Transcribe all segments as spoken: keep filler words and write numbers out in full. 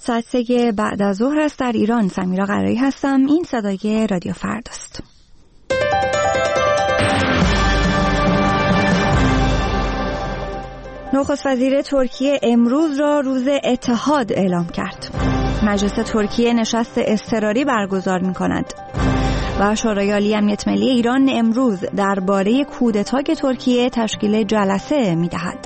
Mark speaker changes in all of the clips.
Speaker 1: ساعت سه بعد از ظهر است در ایران. سمیرا قرایی هستم. این صدای رادیو فرداست. نخست وزیر ترکیه امروز را روز اتحاد اعلام کرد. مجلس ترکیه نشست اضطراری برگزار می کند و شورای عالی امنیت ملی ایران امروز درباره کودتای ترکیه تشکیل جلسه می دهد.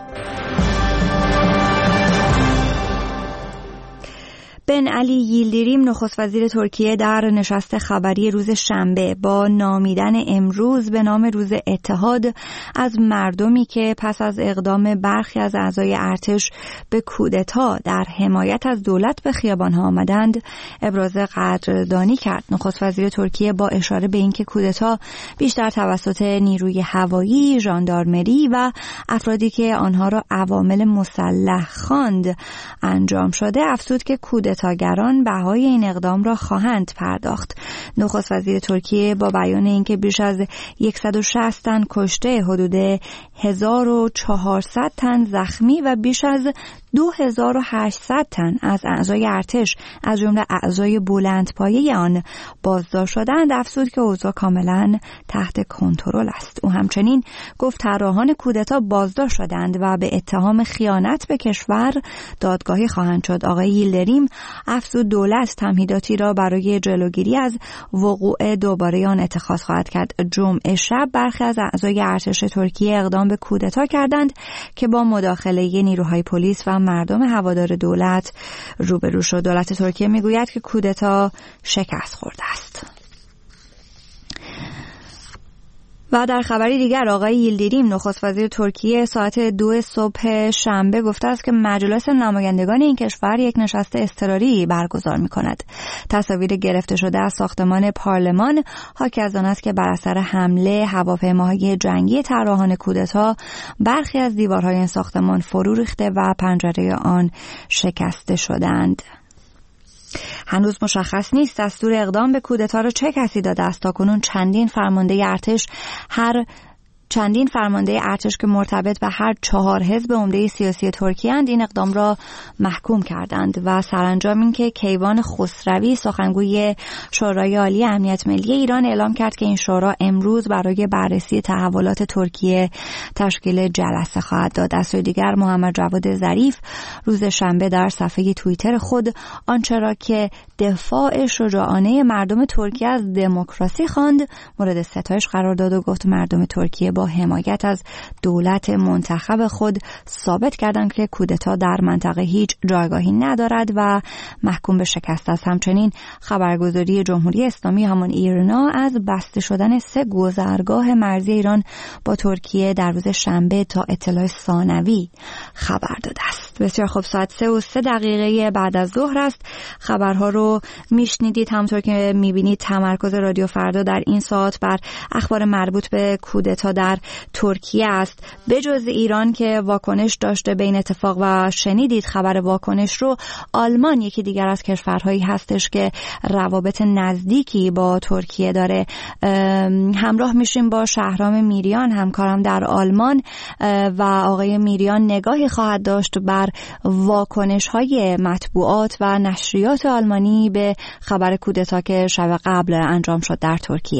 Speaker 1: بن علی ییلدیریم نخست وزیر ترکیه در نشست خبری روز شنبه با نامیدن امروز به نام روز اتحاد از مردمی که پس از اقدام برخی از اعضای ارتش به کودتا در حمایت از دولت به خیابان‌ها آمدند ابراز قدردانی کرد. نخست وزیر ترکیه با اشاره به اینکه کودتا بیشتر توسط نیروی هوایی، ژاندارمری و افرادی که آنها را عوامل مسلح خواند انجام شده افزود که کودتا تاگران بهای این اقدام را خواهند پرداخت. نخست وزیر ترکیه با بیان اینکه بیش از صد و شصت تن کشته، حدود هزار و چهارصد تن زخمی و بیش از دو هزار و هشتصد تن از اعضای ارتش از جمله اعضای بلندپایه آن بازداشت شدند افزود که اوضاع کاملا تحت کنترل است. او همچنین گفت طراحان کودتا بازداشت شدند و به اتهام خیانت به کشور دادگاهی خواهند شد. آقای ییلدریم افزود دولت تمهیداتی را برای جلوگیری از وقوع دوباره آن اتخاذ خواهد کرد. جمعه شب برخی از اعضای ارتش ترکیه اقدام به کودتا کردند که با مداخله نیروهای پلیس و مردم هوادار دولت روبرو شد. دولت ترکیه میگوید که کودتا شکست خورده است. و در خبری دیگر آقای ییلدیریم نخست وزیر ترکیه ساعت دو صبح شنبه گفته است که مجلس نمایندگان این کشور یک نشست اضطراری برگزار می کند. تصاویر گرفته شده از ساختمان پارلمان حاکی از آن است که بر اثر حمله هواپیماهای جنگی طراحان کودتا برخی از دیوارهای این ساختمان فرو ریخته و پنجره آن شکسته شدند. هنوز مشخص نیست دستور اقدام به کودتا را چه کسی داده است. تاکنون چندین فرمانده ارتش هر چندین فرمانده ارتش که مرتبط به هر چهار حزب عمده سیاسی ترکیه اند این اقدام را محکوم کردند و سرانجام اینکه کیوان خسروی سخنگوی شورای عالی امنیت ملی ایران اعلام کرد که این شورا امروز برای بررسی تحولات ترکیه تشکیل جلسه خواهد داد. از سوی دیگر محمد جواد ظریف روز شنبه در صفحه توییتر خود آنچه را که دفاع شجاعانه مردم ترکیه از دموکراسی خواند مورد ستایش قرار داد و گفت مردم ترکیه با حمایت از دولت منتخب خود ثابت کردند که کودتا در منطقه هیچ جایگاهی ندارد و محکوم به شکست است. همچنین خبرگزاری جمهوری اسلامی همان ایرنا از بسته شدن سه گذرگاه مرزی ایران با ترکیه در روز شنبه تا اطلاع ثانوی خبر داده است. بسیار خوب، ساعت سه و سه دقیقه بعد از ظهر است. خبرها رو میشنیدید. همونطور که میبینید تمرکز رادیو فردا در این ساعت بر اخبار مربوط به کودتا در ترکیه است. به جز ایران که واکنش داشته به این اتفاق و شنیدید خبر واکنش رو، آلمان یکی دیگر از کشورهایی هستش که روابط نزدیکی با ترکیه داره. همراه میشیم با شهرام میریان همکارم در آلمان و آقای میریان نگاهی خواهد داشت بر واکنش های مطبوعات و نشریات آلمانی به خبر کودتا که شب قبل انجام شد در ترکیه.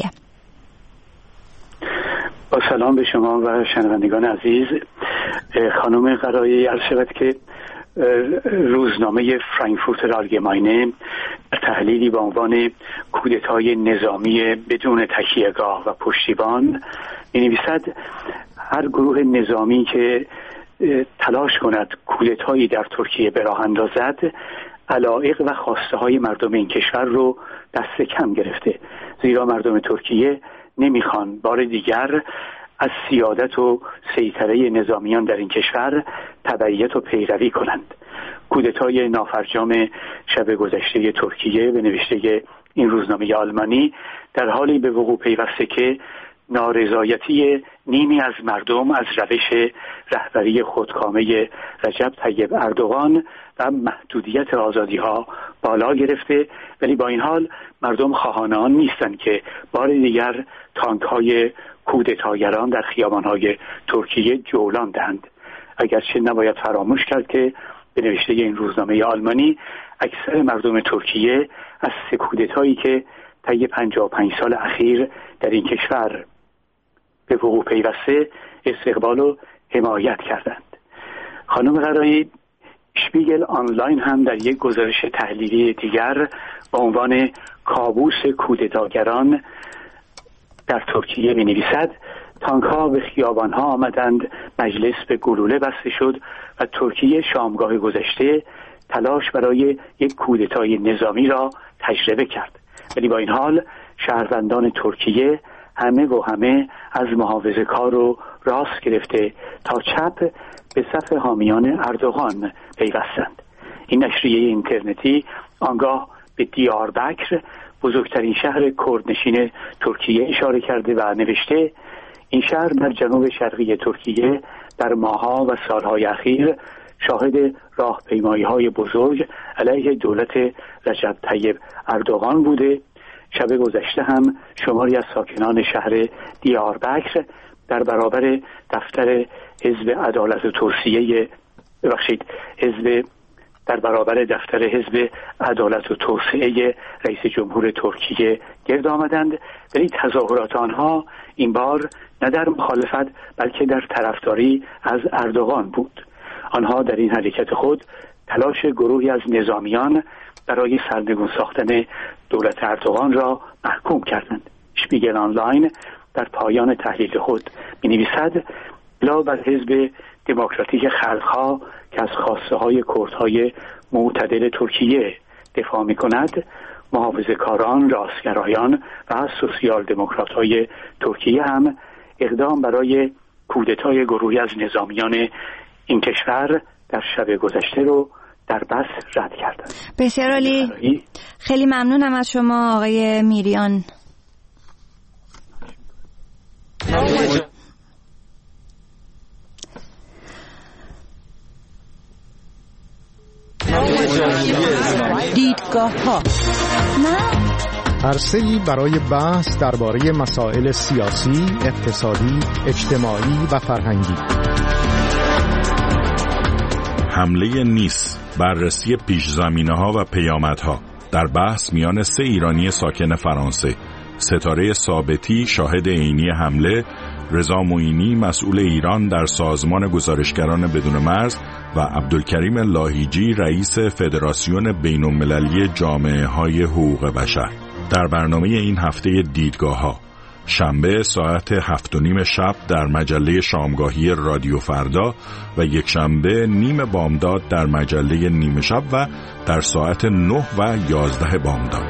Speaker 2: با سلام به شما و شنوندگان عزیز. خانم قرایی عرض شود که روزنامه فرانکفورتر آلگماینه تحلیلی با عنوان کودتای نظامی بدون تکیهگاه و پشتیبان می‌نویسد هر گروه نظامی که تلاش کند کودتایی در ترکیه به راه اندازد علایق و خواسته های مردم این کشور رو دست کم گرفته، زیرا مردم ترکیه نمیخوان بار دیگر از سیادت و سیطره نظامیان در این کشور تبعیت و پیروی کنند. کودتای نافرجام شب گذشته ترکیه به نوشته این روزنامه آلمانی در حالی به وقوع پیوسته که نارضایتی نیمی از مردم از روش رهبری خودکامه رجب طیب اردوغان و محدودیت آزادی‌ها بالا گرفته، ولی با این حال مردم خواهان آن نیستند که بار دیگر تانک‌های کودتاگران در خیابان‌های ترکیه جولان دهند. اگرچه نباید فراموش کرد که به نوشته این روزنامه آلمانی اکثر مردم ترکیه از سه کودتایی که طی پنجاه و پنج سال اخیر در این کشور به وقوع پیوسته استقبال و حمایت کردند. خانم قرایی شپیگل آنلاین هم در یک گزارش تحلیلی دیگر با عنوان کابوس کودتاگران در ترکیه می نویسد تانک ها به خیابان ها آمدند، مجلس به گلوله بسته شد و ترکیه شامگاه گذشته تلاش برای یک کودتای نظامی را تجربه کرد، ولی با این حال شهروندان ترکیه همه و همه از محافظه کار رو راست گرفته تا چپ به صف حامیان اردوغان پیوستند. این نشریه اینترنتی آنگاه به دیاربکر، بزرگترین شهر کردنشین ترکیه، اشاره کرده و نوشته این شهر در جنوب شرقی ترکیه در ماه‌ها و سالهای اخیر شاهد راهپیمایی‌های بزرگ علیه دولت رجب طیب اردوغان بوده. شب گذشته هم شماری از ساکنان شهر دیاربکر در برابر دفتر حزب عدالت و توسعه ببخشید حزب در برابر دفتر حزب عدالت و توسعه رئیس جمهور ترکیه گرد آمدند، ولی تظاهرات آنها این بار نه در مخالفت بلکه در طرفداری از اردوغان بود. آنها در این حرکت خود تلاش گروهی از نظامیان برای سرنگون ساختن دولت اردوغان را محکوم کردند. شپیگل آنلاین در پایان تحلیل خود می‌نویسد لا بر حزب دموکراتیک خلق‌ها که از خواسته های کردهای معتدل ترکیه دفاع می‌کند، محافظه‌کاران، راستگرایان و سوسیال دموکرات های ترکیه هم اقدام برای کودتای گروهی از نظامیان این کشور در شب گذشته رو در بس رد کردند.
Speaker 1: بسیار عالی، خیلی ممنونم از شما آقای میریان.
Speaker 3: دیدگاه ها
Speaker 4: عرصه‌ای برای بحث درباره مسائل سیاسی، اقتصادی، اجتماعی و فرهنگی.
Speaker 5: حمله نیس، بررسی پیش‌زمینه‌ها و پیامدها در بحث میان سه ایرانی ساکن فرانسه، ستاره ثابتی شاهد عینی حمله، رضا معینی مسئول ایران در سازمان گزارشگران بدون مرز و عبدالکریم لاهیجی رئیس فدراسیون بین‌المللی جامعه‌های حقوق بشر. در برنامه این هفته دیدگاه‌ها شنبه ساعت هفت و نیم شب در مجله شامگاهی رادیو فردا و یک شنبه نیم بامداد در مجله نیمه شب و در ساعت نه و یازده بامداد.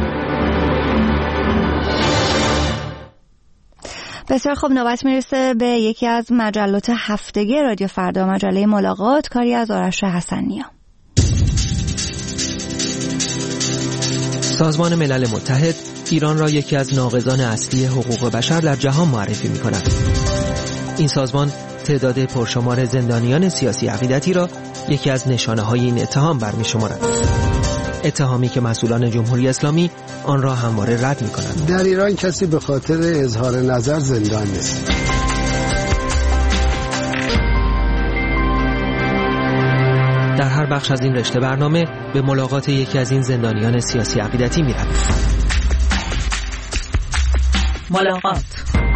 Speaker 1: بسیار خوب، نوبت میرسه به یکی از مجلات هفتگی رادیو فردا، مجله ملاقات، کاری از آرش حسنیا.
Speaker 6: سازمان ملل متحد ایران را یکی از ناقضان اصلی حقوق بشر در جهان معرفی می کند. این سازمان تعداد پرشمار زندانیان سیاسی عقیدتی را یکی از نشانه‌های این اتهام برمی شمارد. اتهامی که مسئولان جمهوری اسلامی آن را همواره رد می کنند.
Speaker 7: در ایران کسی به خاطر اظهار نظر زندان نیست.
Speaker 6: در هر بخش از این رشته برنامه به ملاقات یکی از این زندانیان سیاسی عقیدتی می رویم.
Speaker 3: ملاقات.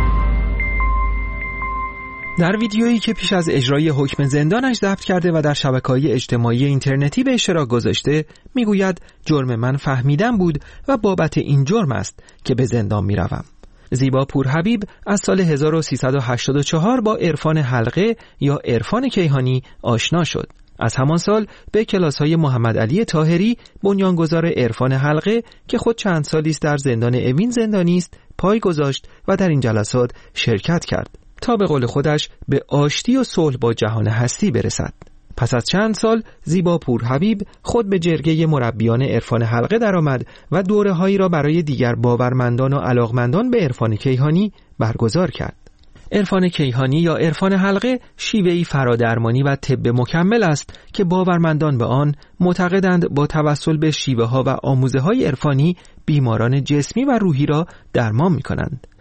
Speaker 8: در ویدیویی که پیش از اجرای حکم زندانش ضبط کرده و در شبکه‌های اجتماعی اینترنتی به اشتراک گذاشته، میگوید جرم من فهمیدن بود و بابت این جرم است که به زندان میروم. زیبا پورحبیب از سال هزار و سیصد و هشتاد و چهار با عرفان حلقه یا عرفان کیهانی آشنا شد. از همان سال به کلاس‌های محمد علی طاهری، بنیانگذار عرفان حلقه که خود چند سالی است در زندان اوین زندانی است، پای گذاشت و در این جلسات شرکت کرد تا به قول خودش به آشتی و صلح با جهان هستی برسد. پس از چند سال زیبا پورحبیب خود به جرگه مربیان عرفان حلقه درآمد و دوره‌هایی را برای دیگر باورمندان و علاقمندان به عرفان کیهانی برگزار کرد. عرفان کیهانی یا عرفان حلقه شیوهی فرادرمانی و طب مکمل است که باورمندان به آن معتقدند با توسل به شیوه ها و آموزه های عرفانی بیماران جسمی و روحی را درمان می کنند.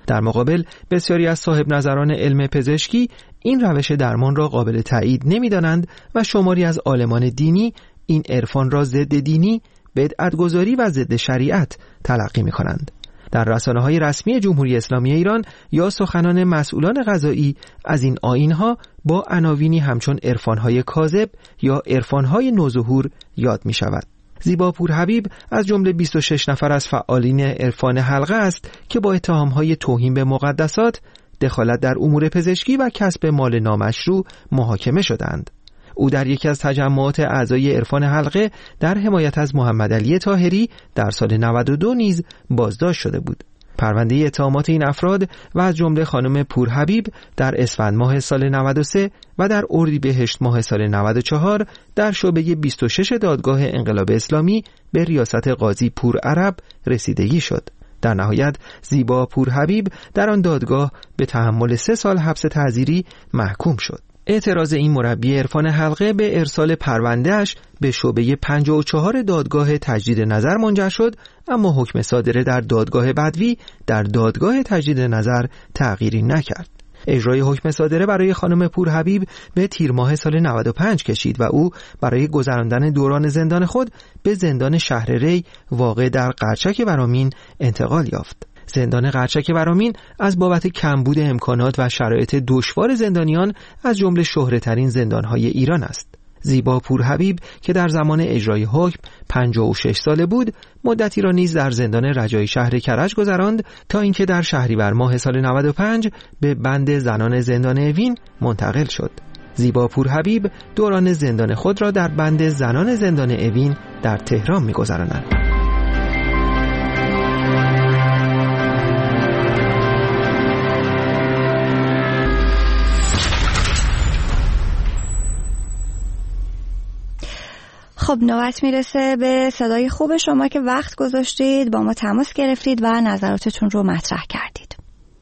Speaker 8: در مقابل بسیاری از صاحب نظران علم پزشکی این روش درمان را قابل تایید نمی‌دانند و شماری از عالمان دینی این عرفان را ضد دینی، بدعت‌گذاری و ضد شریعت تلقی می‌کنند. در رسانه‌های رسمی جمهوری اسلامی ایران یا سخنان مسئولان قضایی از این آیین‌ها با عناوینی همچون عرفان‌های کاذب یا عرفان‌های نوظهور یاد می‌شود. زیبا پورحبیب از جمله بیست و شش نفر از فعالین عرفان حلقه است که با اتهام‌های توهین به مقدسات، دخالت در امور پزشکی و کسب مال نامشروع محاکمه شدند. او در یکی از تجمعات اعضای عرفان حلقه در حمایت از محمد علی طاهری در سال نود و دو نیز بازداشت شده بود. پرونده اتهامات این افراد و از جمله خانم پورحبیب در اسفند ماه سال نود و سه و در اردیبهشت ماه سال نود و چهار در شعبه بیست و شش دادگاه انقلاب اسلامی به ریاست قاضی پورعرب رسیدگی شد. در نهایت زیبا پورحبیب در آن دادگاه به تحمل سه سال حبس تعزیری محکوم شد. اعتراض این مربی عرفان حلقه به ارسال پروندهش به شعبه پنجاه و چهار دادگاه تجدید نظر منجر شد، اما حکم صادره در دادگاه بدوی در دادگاه تجدید نظر تغییری نکرد. اجرای حکم صادره برای خانم پورحبیب به تیر ماه سال نود و پنج کشید و او برای گذراندن دوران زندان خود به زندان شهر ری واقع در قرچک ورامین انتقال یافت. زندان قرچک ورامین از بابت کمبود امکانات و شرایط دشوار زندانیان از جمله شهره‌ترین زندان‌های ایران است. زیبا پورحبیب که در زمان اجرای حکم پنجاه و شش ساله بود، مدتی را نیز در زندان رجایی شهر کرج گذراند تا اینکه در شهریور ماه سال نود و پنج به بند زنان زندان اوین منتقل شد. زیبا پورحبیب دوران زندان خود را در بند زنان زندان اوین در تهران می‌گذراند.
Speaker 1: خب نوبت میرسه به صدای خوب شما که وقت گذاشتید، با ما تماس گرفتید و نظراتتون رو مطرح کردید.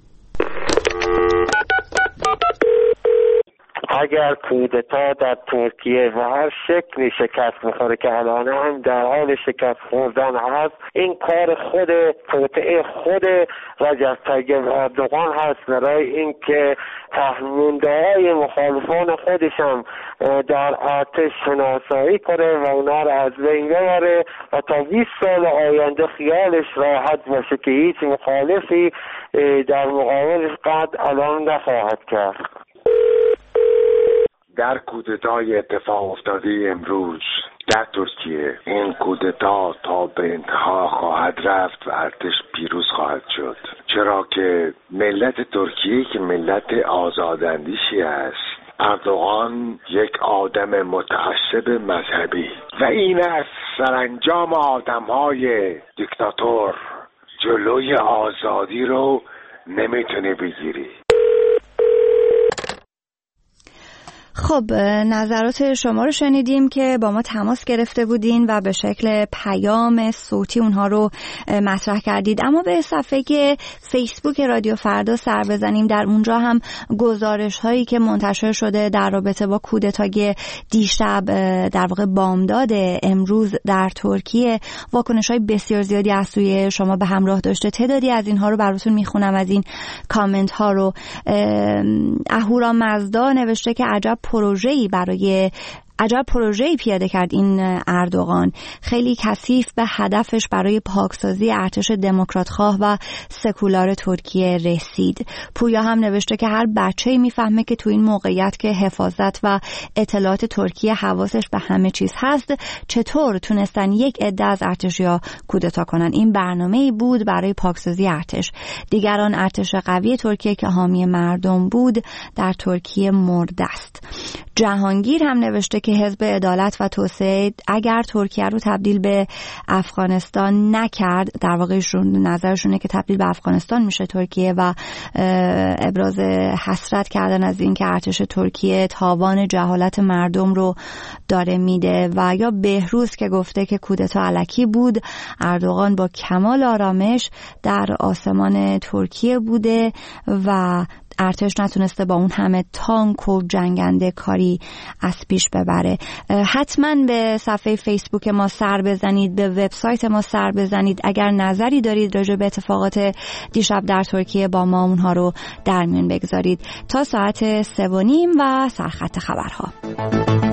Speaker 9: اگر کودتا در ترکیه و هر شکلی شکست بخوره که الان هم در حال شکست خوردن هست، این کار خود توطئه خود رجب طیب اردوغان هست برای اینکه تهمونده‌های مخالفان خودش هم در ارتش شناسایی کنه و اونا رو از بین ببره و تا بیست سال آینده خیالش راحت باشه که هیچ مخالفی در مقابلش قد الان نخواهد کرد.
Speaker 10: در کودتای اتفاق افتاده امروز در ترکیه، این کودتا تا به انتها خواهد رفت و ارتش پیروز خواهد شد، چرا که ملت ترکیه که ملت آزاداندیشی است، اردوغان یک آدم متعصب مذهبی و این است سرانجام آدمهای دیکتاتور جلوی آزادی رو نمیتونه بگیری.
Speaker 1: خب نظرات شما رو شنیدیم که با ما تماس گرفته بودین و به شکل پیام صوتی اونها رو مطرح کردید، اما به صفحه فیسبوک رادیو فردا سر بزنیم. در اونجا هم گزارش هایی که منتشر شده در رابطه با کودتای دیشب، در واقع بامداد امروز در ترکیه، واکنش های بسیار زیادی از سوی شما به همراه داشته. تعدادی از اینها رو براتون میخونم، از این کامنت ها رو. اهورا مزدا نوشته که عجب پروژه‌ای برای عجب پروژه‌ای پیاده کرد این اردوغان، خیلی کثیف به هدفش برای پاکسازی ارتش دموکرات‌خواه و سکولار ترکیه رسید. پویا هم نوشته که هر بچه‌ای میفهمه که تو این موقعیت که حفاظت و اطلاعات ترکیه حواسش به همه چیز هست، چطور تونستن یک عده از ارتشیا کودتا کنن. این برنامه‌ای بود برای پاکسازی ارتش. دیگران ارتش قوی ترکیه که حامی مردم بود در ترکیه مرده است. جهانگیر هم نوشته که حزب عدالت و توسعه اگر ترکیه رو تبدیل به افغانستان نکرد، در واقع نظرشونه که تبدیل به افغانستان میشه ترکیه، و ابراز حسرت کردن از این که ارتش ترکیه تاوان جهالت مردم رو داره میده. و یا بهروز که گفته که کودتا الکی بود، اردوغان با کمال آرامش در آسمان ترکیه بوده و ارتش نتونسته با اون همه تانک و جنگنده کاری از پیش ببره. حتما به صفحه فیسبوک ما سر بزنید، به وبسایت ما سر بزنید. اگر نظری دارید راجع به اتفاقات دیشب در ترکیه با ما اونها رو در میون بگذارید. تا ساعت سه و نیم و سرخط خبرها.